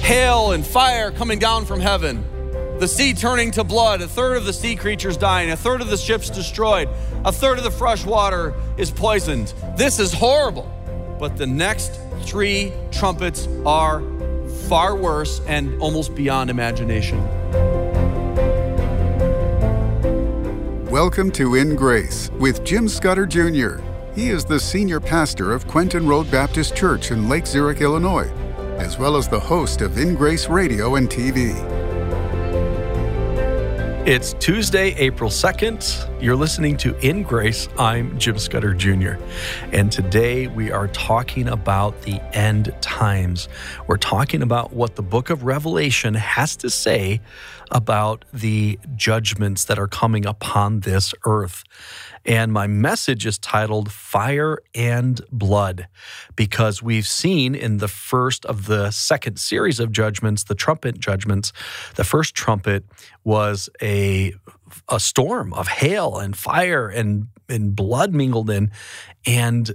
hail and fire coming down from heaven, the sea turning to blood, a third of the sea creatures dying, a third of the ships destroyed, a third of the fresh water is poisoned. This is horrible. But the next 3 trumpets are far worse and almost beyond imagination. Welcome to In Grace with Jim Scudder Jr. He is the senior pastor of Quentin Road Baptist Church in Lake Zurich, Illinois, as well as the host of In Grace Radio and TV. It's Tuesday, April 2nd. You're listening to In Grace. I'm Jim Scudder Jr. And today we are talking about the end times. We're talking about what the book of Revelation has to say about the judgments that are coming upon this earth. And my message is titled Fire and Blood, because we've seen in the first of the second series of judgments, the trumpet judgments, the first trumpet was a storm of hail and fire and blood mingled in, and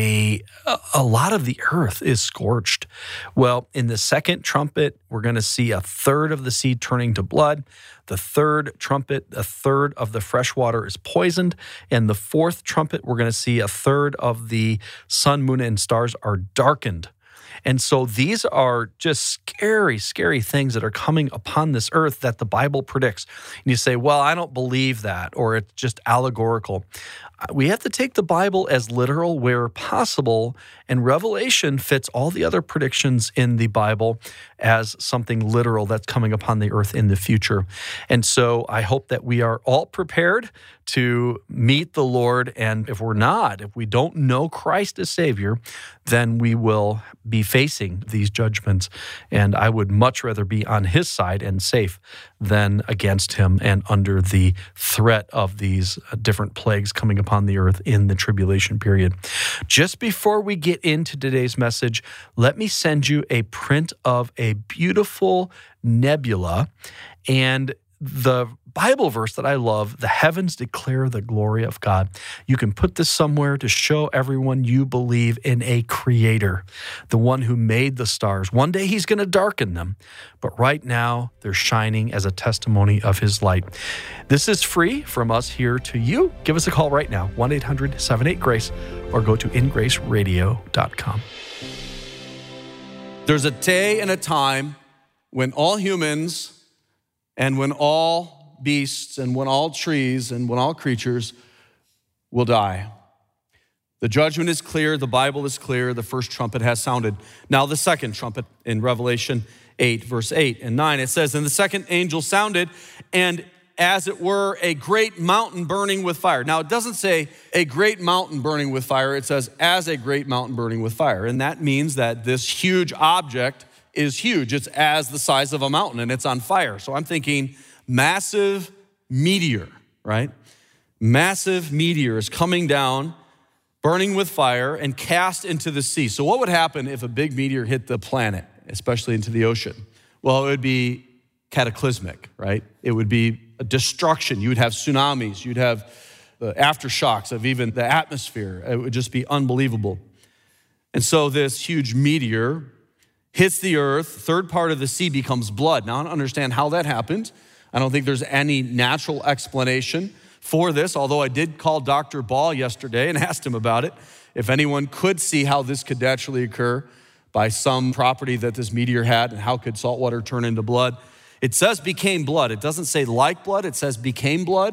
a lot of the earth is scorched. Well, in the second trumpet, we're going to see a third of the sea turning to blood. The third trumpet, a third of the fresh water is poisoned. And the fourth trumpet, we're going to see a third of the sun, moon, and stars are darkened. And so these are just scary, scary things that are coming upon this earth that the Bible predicts. And you say, well, I don't believe that, or it's just allegorical. We have to take the Bible as literal where possible, and Revelation fits all the other predictions in the Bible as something literal that's coming upon the earth in the future. And so I hope that we are all prepared to meet the Lord, and if we're not, if we don't know Christ as Savior, then we will be facing these judgments, and I would much rather be on His side and safe than against Him and under the threat of these different plagues coming upon the earth in the tribulation period. Just before we get into today's message, let me send you a print of a beautiful nebula, and the Bible verse that I love, the heavens declare the glory of God. You can put this somewhere to show everyone you believe in a creator, the one who made the stars. One day He's going to darken them, but right now they're shining as a testimony of His light. This is free from us here to you. Give us a call right now, 1-800-78-GRACE, or go to ingraceradio.com. There's a day and a time when all humans and when all beasts and when all trees and when all creatures will die. The judgment is clear. The Bible is clear. The first trumpet has sounded. Now the second trumpet in Revelation 8, verse 8 and 9, it says, "And the second angel sounded, and as it were a great mountain burning with fire." Now it doesn't say a great mountain burning with fire. It says as a great mountain burning with fire. And that means that this huge object is huge. It's as the size of a mountain and it's on fire. So I'm thinking massive meteor, right? Massive meteor is coming down, burning with fire and cast into the sea. So what would happen if a big meteor hit the planet, especially into the ocean? Well, it would be cataclysmic, right? It would be a destruction. You would have tsunamis. You'd have the aftershocks of even the atmosphere. It would just be unbelievable. And so this huge meteor hits the earth, third part of the sea becomes blood. Now, I don't understand how that happened. I don't think there's any natural explanation for this, although I did call Dr. Ball yesterday and asked him about it, if anyone could see how this could naturally occur by some property that this meteor had, and how could salt water turn into blood. It says became blood. It doesn't say like blood. It says became blood.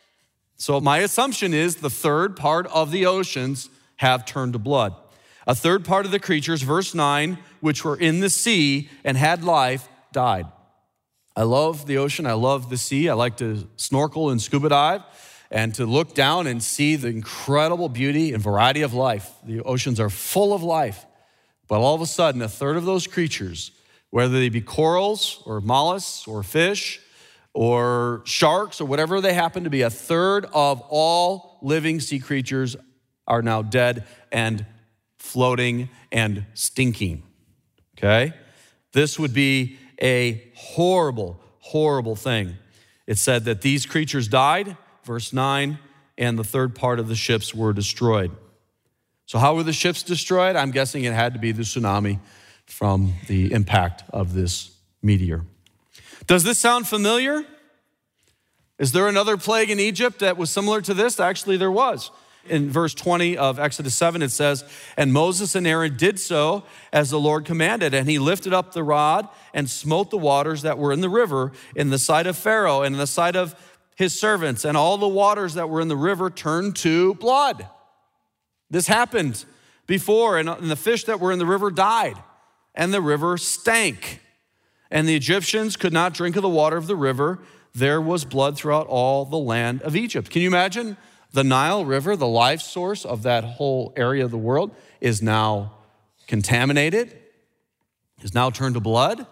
So my assumption is the third part of the oceans have turned to blood. A third part of the creatures, verse 9, which were in the sea and had life, died. I love the ocean. I love the sea. I like to snorkel and scuba dive and to look down and see the incredible beauty and variety of life. The oceans are full of life. But all of a sudden, a third of those creatures, whether they be corals or mollusks or fish or sharks or whatever they happen to be, a third of all living sea creatures are now dead and floating and stinking, okay? This would be a horrible, horrible thing. It said that these creatures died, verse 9, and the third part of the ships were destroyed. So how were the ships destroyed? I'm guessing it had to be the tsunami from the impact of this meteor. Does this sound familiar? Is there another plague in Egypt that was similar to this? Actually, there was. In verse 20 of Exodus 7, it says, "And Moses and Aaron did so as the Lord commanded, and he lifted up the rod and smote the waters that were in the river in the sight of Pharaoh and in the sight of his servants, and all the waters that were in the river turned to blood." This happened before, and the fish that were in the river died, and the river stank. And the Egyptians could not drink of the water of the river. There was blood throughout all the land of Egypt. Can you imagine? The Nile River, the life source of that whole area of the world, is now contaminated, is now turned to blood.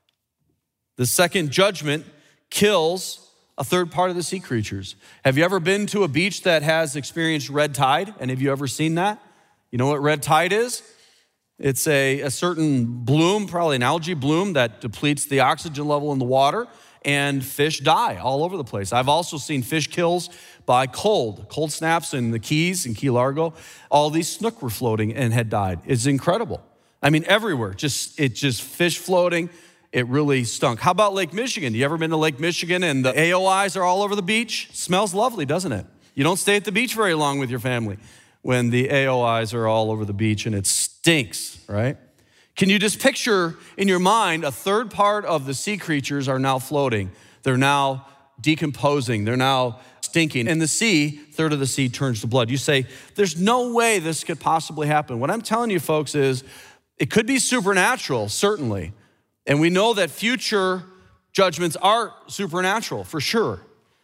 The second judgment kills a third part of the sea creatures. Have you ever been to a beach that has experienced red tide? And have you ever seen that? You know what red tide is? It's a certain bloom, probably an algae bloom, that depletes the oxygen level in the water, and fish die all over the place. I've also seen fish kills by cold snaps in the Keys and Key Largo. All these snook were floating and had died. It's incredible. I mean, everywhere, just fish floating. It really stunk. How about Lake Michigan? You ever been to Lake Michigan and the AOIs are all over the beach? Smells lovely, doesn't it? You don't stay at the beach very long with your family when the AOIs are all over the beach and it stinks, right? Can you just picture in your mind a third part of the sea creatures are now floating. They're now decomposing. They're now stinking. And the sea, third of the sea turns to blood. You say, there's no way this could possibly happen. What I'm telling you, folks, is it could be supernatural, certainly. And we know that future judgments are supernatural, for sure.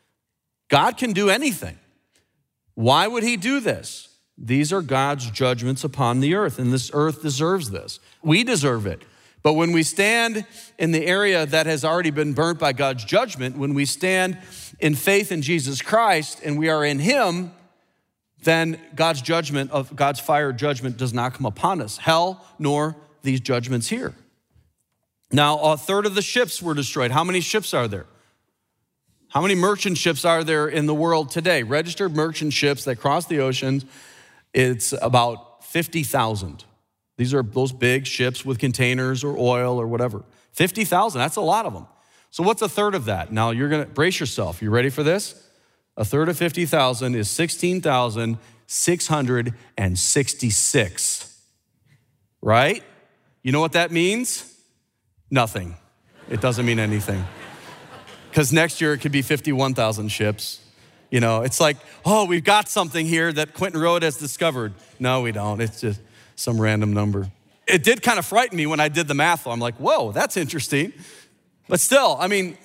God can do anything. Why would he do this? These are God's judgments upon the earth, and this earth deserves this. We deserve it. But when we stand in the area that has already been burnt by God's judgment, when we stand in faith in Jesus Christ and we are in him, then God's judgment of God's fire judgment does not come upon us. Hell, nor these judgments here. Now, a third of the ships were destroyed. How many ships are there? How many merchant ships are there in the world today? Registered merchant ships that cross the oceans, it's about 50,000. These are those big ships with containers or oil or whatever. 50,000, that's a lot of them. So what's a third of that? Now you're gonna brace yourself. You ready for this? A third of 50,000 is 16,666, right? You know what that means? Nothing. It doesn't mean anything. Because next year it could be 51,000 ships. You know, it's like, oh, we've got something here that Quentin Road has discovered. No, we don't. It's just some random number. It did kind of frighten me when I did the math, though. I'm like, whoa, that's interesting. But still, I mean,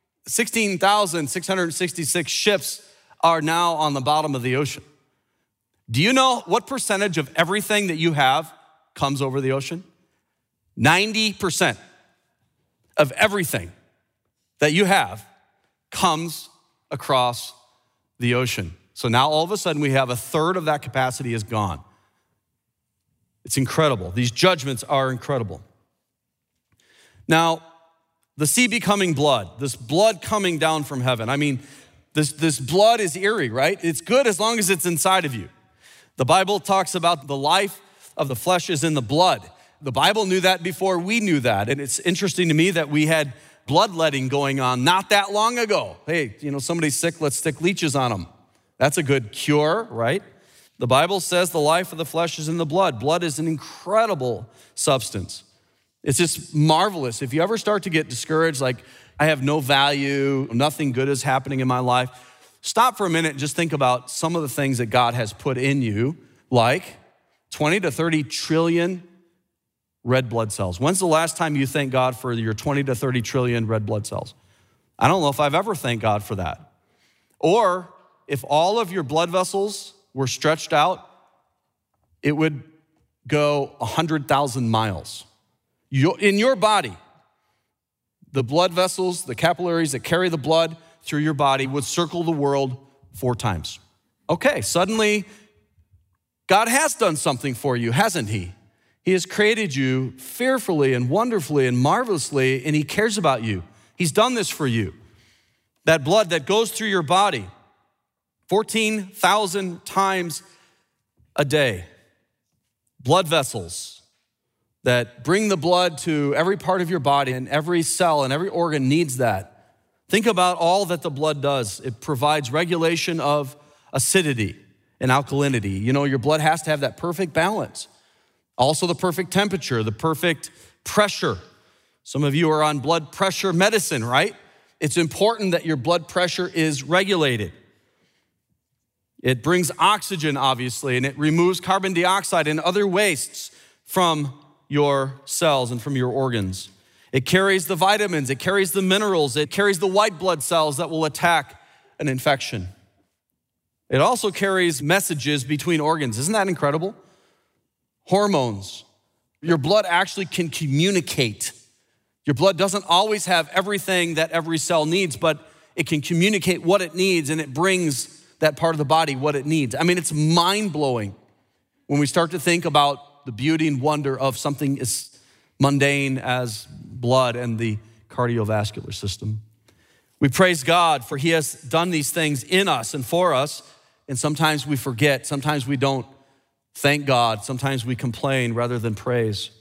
16,666 ships are now on the bottom of the ocean. Do you know what percentage of everything that you have comes over the ocean? 90% of everything that you have comes across the ocean. So now all of a sudden we have a third of that capacity is gone. It's incredible. These judgments are incredible. Now, the sea becoming blood, this blood coming down from heaven. I mean, this blood is eerie, right? It's good as long as it's inside of you. The Bible talks about the life of the flesh is in the blood. The Bible knew that before we knew that. And it's interesting to me that we had bloodletting going on not that long ago. Hey, you know, somebody's sick, let's stick leeches on them. That's a good cure, right? The Bible says the life of the flesh is in the blood. Blood is an incredible substance. It's just marvelous. If you ever start to get discouraged, like I have no value, nothing good is happening in my life, stop for a minute and just think about some of the things that God has put in you, like 20 to 30 trillion red blood cells. When's the last time you thanked God for your 20 to 30 trillion red blood cells? I don't know if I've ever thanked God for that. Or if all of your blood vessels were stretched out, it would go 100,000 miles. In your body, the blood vessels, the capillaries that carry the blood through your body would circle the world 4 times. Okay, suddenly God has done something for you, hasn't he? He has created you fearfully and wonderfully and marvelously, and he cares about you. He's done this for you. That blood that goes through your body 14,000 times a day. Blood vessels that bring the blood to every part of your body, and every cell and every organ needs that. Think about all that the blood does. It provides regulation of acidity and alkalinity. You know, your blood has to have that perfect balance. Also the perfect temperature, the perfect pressure. Some of you are on blood pressure medicine, right? It's important that your blood pressure is regulated. It brings oxygen, obviously, and it removes carbon dioxide and other wastes from your cells and from your organs. It carries the vitamins, it carries the minerals, it carries the white blood cells that will attack an infection. It also carries messages between organs. Isn't that incredible? Hormones. Your blood actually can communicate. Your blood doesn't always have everything that every cell needs, but it can communicate what it needs, and it brings that part of the body what it needs. I mean, it's mind-blowing when we start to think about the beauty and wonder of something as mundane as blood and the cardiovascular system. We praise God for He has done these things in us and for us, and sometimes we forget, sometimes we don't thank God, sometimes we complain rather than praise.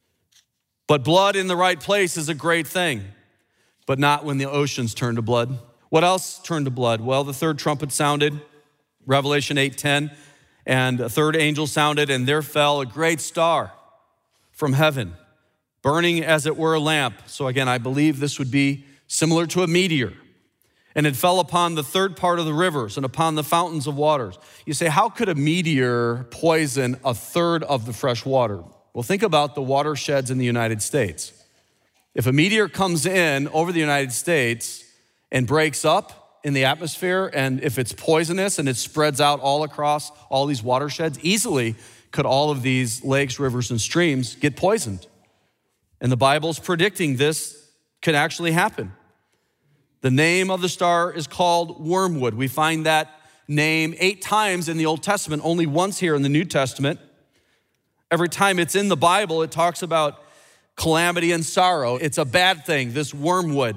But blood in the right place is a great thing, but not when the oceans turn to blood. What else turned to blood? Well, the third trumpet sounded, Revelation 8:10, and a third angel sounded, and there fell a great star from heaven, burning as it were a lamp. So again, I believe this would be similar to a meteor. And it fell upon the third part of the rivers and upon the fountains of waters. You say, how could a meteor poison a third of the fresh water? Well, think about the watersheds in the United States. If a meteor comes in over the United States and breaks up in the atmosphere, and if it's poisonous and it spreads out all across all these watersheds, easily could all of these lakes, rivers, and streams get poisoned. And the Bible's predicting this could actually happen. The name of the star is called wormwood. We find that name 8 times in the Old Testament, only once here in the New Testament. Every time it's in the Bible, it talks about calamity and sorrow. It's a bad thing, this wormwood.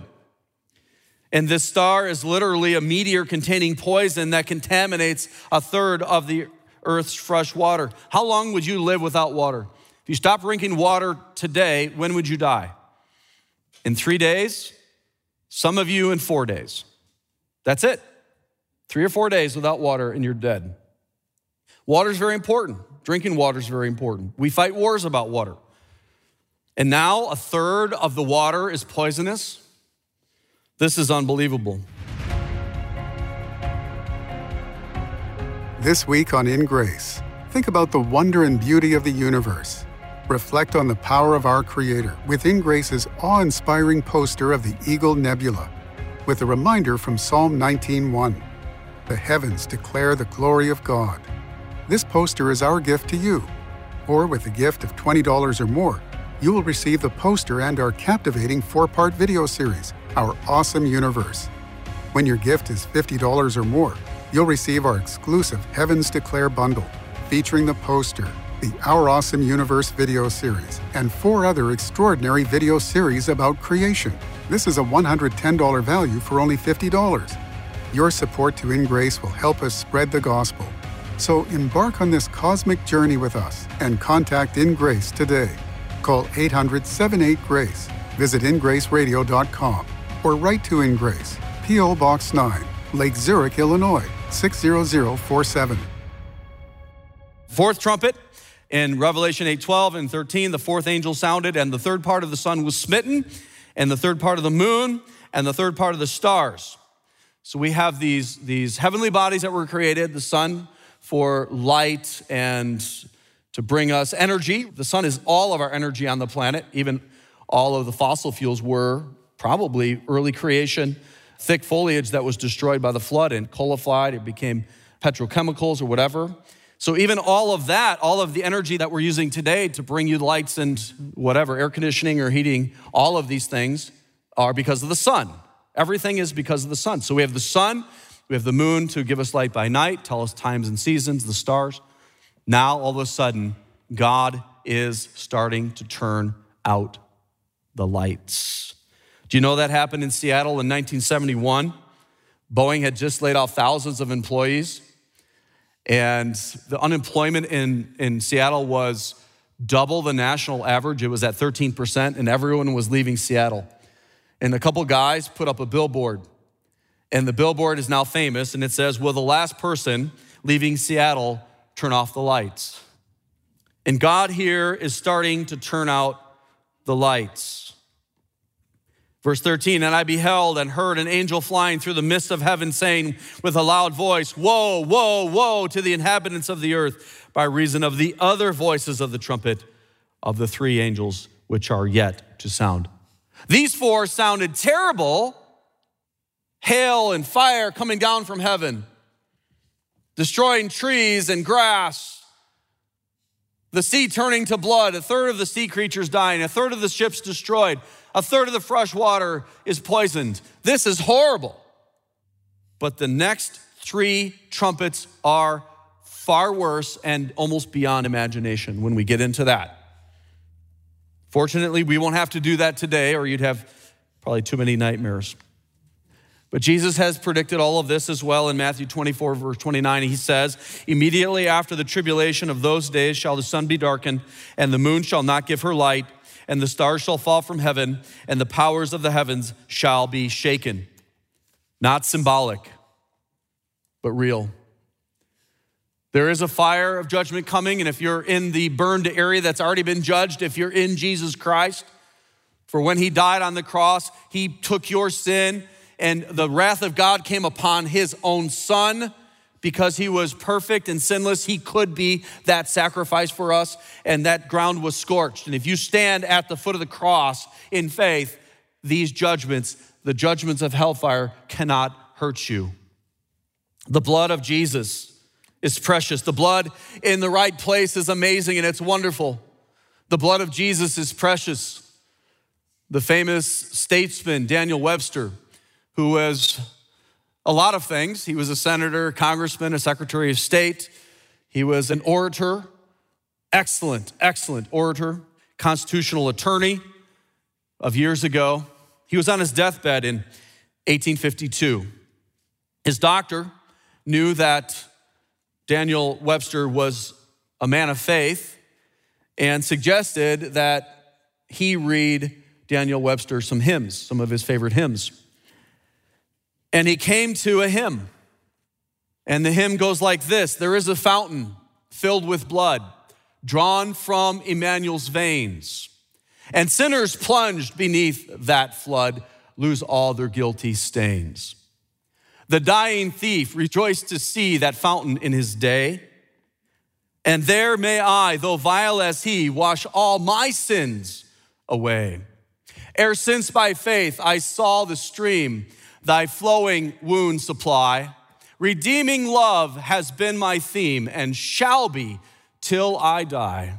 And this star is literally a meteor containing poison that contaminates a third of the earth's fresh water. How long would you live without water? If you stop drinking water today, when would you die? In 3 days? Some of you in 4 days. That's it. 3 or 4 days without water and you're dead. Water is very important. Drinking water is very important. We fight wars about water. And now a third of the water is poisonous. This is unbelievable. This week on In Grace, think about the wonder and beauty of the universe. Reflect on the power of our Creator with In Grace's awe-inspiring poster of the Eagle Nebula, with a reminder from Psalm 19:1. The heavens declare the glory of God. This poster is our gift to you. Or with a gift of $20 or more, you will receive the poster and our captivating 4-part video series, Our Awesome Universe. When your gift is $50 or more, you'll receive our exclusive Heavens Declare bundle, featuring the poster, the Our Awesome Universe video series, and 4 other extraordinary video series about creation. This is a $110 value for only $50. Your support to In Grace will help us spread the gospel. So embark on this cosmic journey with us and contact In Grace today. Call 800-78-GRACE, visit ingraceradio.com, or write to In Grace, P.O. Box 9, Lake Zurich, Illinois, 60047. Fourth trumpet in Revelation 8:12 and 13, the fourth angel sounded, and the third part of the sun was smitten, and the third part of the moon, and the third part of the stars. So we have these heavenly bodies that were created, the sun for light and to bring us energy. The sun is all of our energy on the planet. Even all of the fossil fuels were probably early creation, thick foliage that was destroyed by the flood and coalified. It became petrochemicals or whatever. So even all of that, all of the energy that we're using today to bring you lights and whatever, air conditioning or heating, all of these things are because of the sun. Everything is because of the sun. So we have the sun, we have the moon to give us light by night, tell us times and seasons, the stars. Now, all of a sudden, God is starting to turn out the lights. Do you know that happened in Seattle in 1971? Boeing had just laid off thousands of employees, and the unemployment in Seattle was double the national average. It was at 13%, and everyone was leaving Seattle. And a couple guys put up a billboard, and the billboard is now famous, and it says, "Will the last person leaving Seattle turn off the lights?" And God here is starting to turn out the lights. Verse 13, "And I beheld and heard an angel flying through the midst of heaven, saying with a loud voice, Woe, woe, woe to the inhabitants of the earth, by reason of the other voices of the trumpet of the three angels which are yet to sound." These four sounded terrible, hail and fire coming down from heaven, destroying trees and grass, the sea turning to blood, a third of the sea creatures dying, a third of the ships destroyed, a third of the fresh water is poisoned. This is horrible. But the next three trumpets are far worse and almost beyond imagination when we get into that. Fortunately, we won't have to do that today, or you'd have probably too many nightmares. But Jesus has predicted all of this as well in Matthew 24, verse 29. He says, "Immediately after the tribulation of those days shall the sun be darkened, and the moon shall not give her light, and the stars shall fall from heaven, and the powers of the heavens shall be shaken." Not symbolic, but real. There is a fire of judgment coming, and if you're in the burned area that's already been judged, if you're in Jesus Christ, for when he died on the cross, he took your sin, and the wrath of God came upon his own son. Because he was perfect and sinless, he could be that sacrifice for us, and that ground was scorched. And if you stand at the foot of the cross in faith, these judgments, the judgments of hellfire, cannot hurt you. The blood of Jesus is precious. The blood in the right place is amazing, and it's wonderful. The blood of Jesus is precious. The famous statesman, Daniel Webster, who was a lot of things. He was a senator, a congressman, a secretary of state. He was an orator, excellent orator, constitutional attorney of years ago. He was on his deathbed in 1852. His doctor knew that Daniel Webster was a man of faith and suggested that he read Daniel Webster some hymns, some of his favorite hymns. And he came to a hymn, and the hymn goes like this: "There is a fountain filled with blood, drawn from Emmanuel's veins, and sinners plunged beneath that flood lose all their guilty stains. The dying thief rejoiced to see that fountain in his day, and there may I, though vile as he, wash all my sins away. Ere since by faith I saw the stream thy flowing wound supply, redeeming love has been my theme and shall be till I die."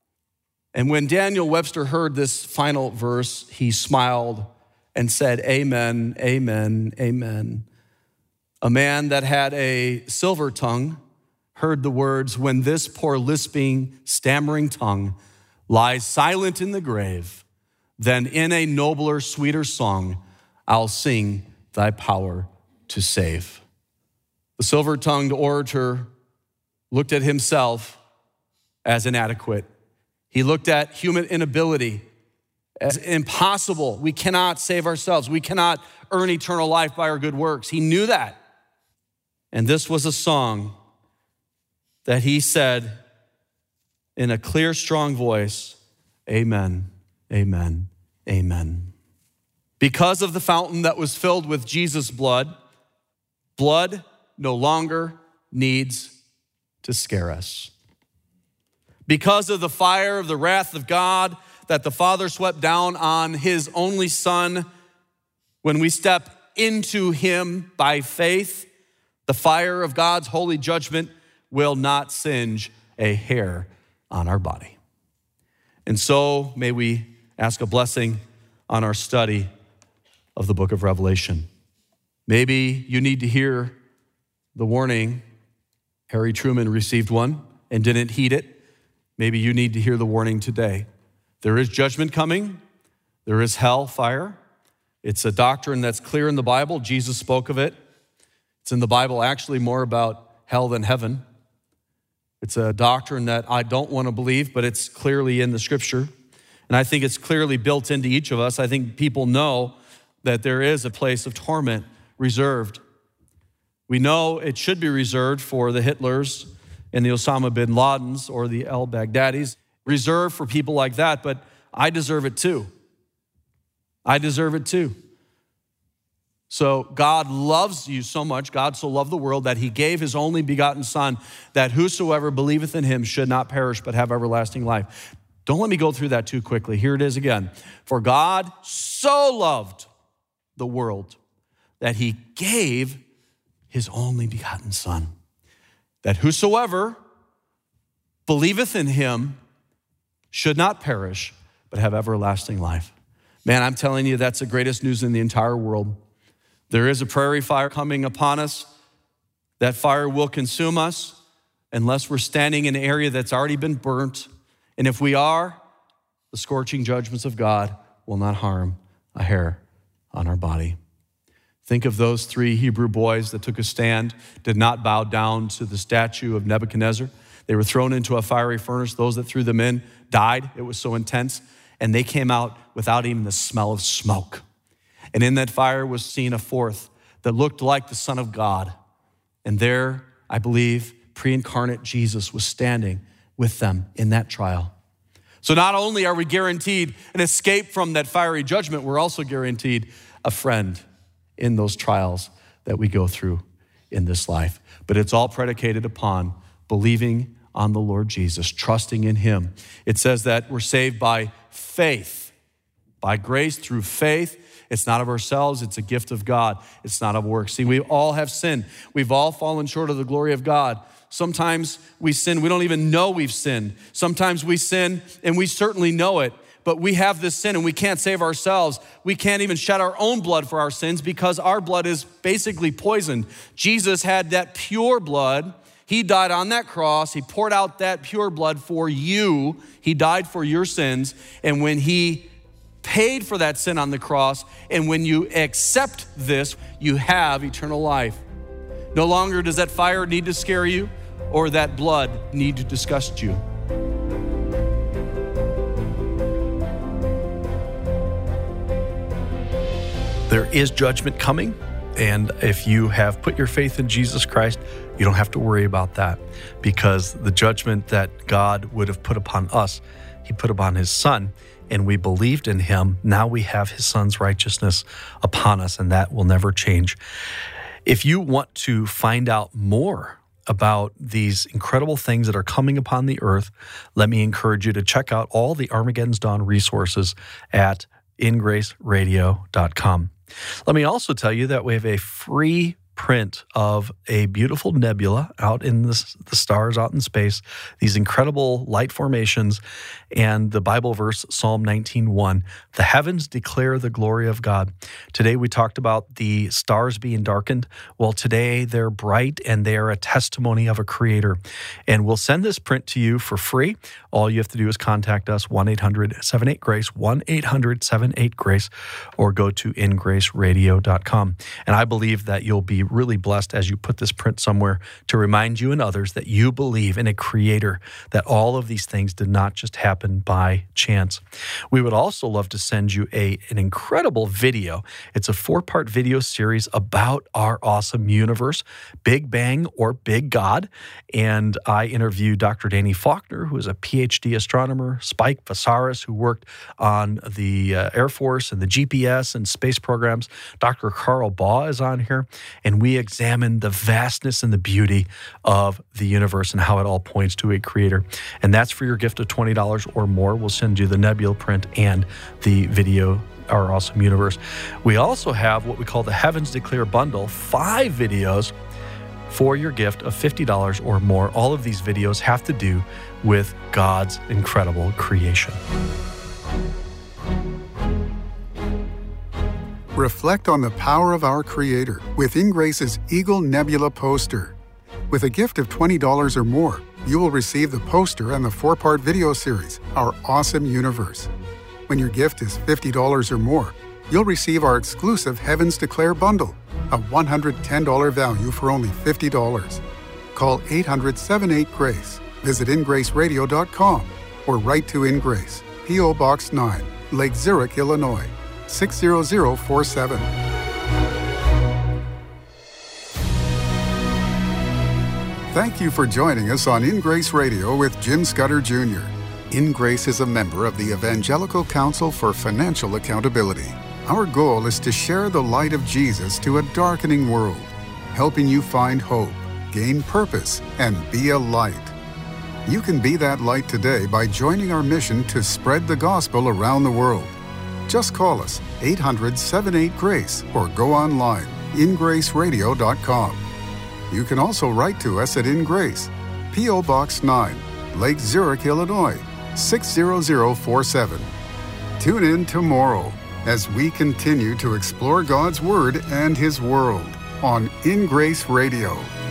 And when Daniel Webster heard this final verse, he smiled and said, "Amen, amen, amen." A man that had a silver tongue heard the words, "When this poor lisping, stammering tongue lies silent in the grave, then in a nobler, sweeter song I'll sing thy power to save." The silver-tongued orator looked at himself as inadequate. He looked at human inability as impossible. We cannot save ourselves. We cannot earn eternal life by our good works. He knew that. And this was a song that he said in a clear, strong voice, "Amen, amen, amen." Because of the fountain that was filled with Jesus' blood, blood no longer needs to scare us. Because of the fire of the wrath of God that the Father swept down on his only Son, when we step into him by faith, the fire of God's holy judgment will not singe a hair on our body. And so may we ask a blessing on our study of the book of Revelation. Maybe you need to hear the warning. Harry Truman received one and didn't heed it. Maybe you need to hear the warning today. There is judgment coming. There is hell fire. It's a doctrine that's clear in the Bible. Jesus spoke of it. It's in the Bible actually more about hell than heaven. It's a doctrine that I don't want to believe, but it's clearly in the scripture. And I think it's clearly built into each of us. I think people know that there is a place of torment reserved. We know it should be reserved for the Hitlers and the Osama bin Ladens or the al-Baghdadis, reserved for people like that, but I deserve it too. I deserve it too. So God loves you so much, God so loved the world that he gave his only begotten son, that whosoever believeth in him should not perish but have everlasting life. Don't let me go through that too quickly. Here it is again. For God so loved the world that he gave his only begotten son, that whosoever believeth in him should not perish but have everlasting life. Man, I'm telling you, that's the greatest news in the entire world. There is a prairie fire coming upon us. That fire will consume us unless we're standing in an area that's already been burnt. And if we are, the scorching judgments of God will not harm a hair on our body. Think of those 3 Hebrew boys that took a stand, did not bow down to the statue of Nebuchadnezzar. They were thrown into a fiery furnace. Those that threw them in died. It was so intense. And they came out without even the smell of smoke. And in that fire was seen a 4th that looked like the Son of God. And there, I believe, pre-incarnate Jesus was standing with them in that trial. So not only are we guaranteed an escape from that fiery judgment, we're also guaranteed a friend in those trials that we go through in this life. But it's all predicated upon believing on the Lord Jesus, trusting in him. It says that we're saved by faith, by grace through faith. It's not of ourselves, it's a gift of God. It's not of works. See, we all have sinned. We've all fallen short of the glory of God. Sometimes we sin, we don't even know we've sinned. Sometimes we sin and we certainly know it, but we have this sin and we can't save ourselves. We can't even shed our own blood for our sins because our blood is basically poisoned. Jesus had that pure blood. He died on that cross. He poured out that pure blood for you. He died for your sins. And when he paid for that sin on the cross, and when you accept this, you have eternal life. No longer does that fire need to scare you or that blood need to disgust you. There is judgment coming, and if you have put your faith in Jesus Christ, you don't have to worry about that, because the judgment that God would have put upon us, he put upon his son, and we believed in him. Now we have his son's righteousness upon us, and that will never change. If you want to find out more about these incredible things that are coming upon the earth, let me encourage you to check out all the Armageddon's Dawn resources at ingraceradio.com. Let me also tell you that we have a free print of a beautiful nebula out in the stars, out in space, these incredible light formations, and the Bible verse, Psalm 19:1, the heavens declare the glory of God. Today we talked about the stars being darkened. Well, today they're bright and they are a testimony of a creator. And we'll send this print to you for free. All you have to do is contact us, 1-800-78-GRACE, 1-800-78-GRACE, or go to ingraceradio.com. And I believe that you'll be really blessed as you put this print somewhere to remind you and others that you believe in a creator, that all of these things did not just happen by chance. We would also love to send you an incredible video. It's a 4-part video series about our awesome universe, Big Bang or Big God. And I interviewed Dr. Danny Faulkner, who is a PhD astronomer, Spike Vasaris, who worked on the Air Force and the GPS and space programs. Dr. Carl Baugh is on here. And we examine the vastness and the beauty of the universe and how it all points to a creator. And that's for your gift of $20 or more. We'll send you the nebula print and the video, Our Awesome Universe. We also have what we call the Heavens Declare Bundle, 5 videos for your gift of $50 or more. All of these videos have to do with God's incredible creation. Reflect on the power of our Creator with InGrace's Eagle Nebula poster. With a gift of $20 or more, you will receive the poster and the 4-part video series, Our Awesome Universe. When your gift is $50 or more, you'll receive our exclusive Heavens Declare Bundle, a $110 value for only $50. Call 800-78-GRACE. visit ingraceradio.com or write to In Grace, P.O. Box 9, Lake Zurich, Illinois, 60047. Thank you for joining us on In Grace Radio with Jim Scudder Jr. In Grace is a member of the Evangelical Council for Financial Accountability. Our goal is to share the light of Jesus to a darkening world, helping you find hope, gain purpose, and be a light. You can be that light today by joining our mission to spread the gospel around the world. Just call us 800-78-GRACE or go online, ingraceradio.com. You can also write to us at In Grace, P.O. Box 9, Lake Zurich, Illinois, 60047. Tune in tomorrow as we continue to explore God's Word and His world on In Grace Radio.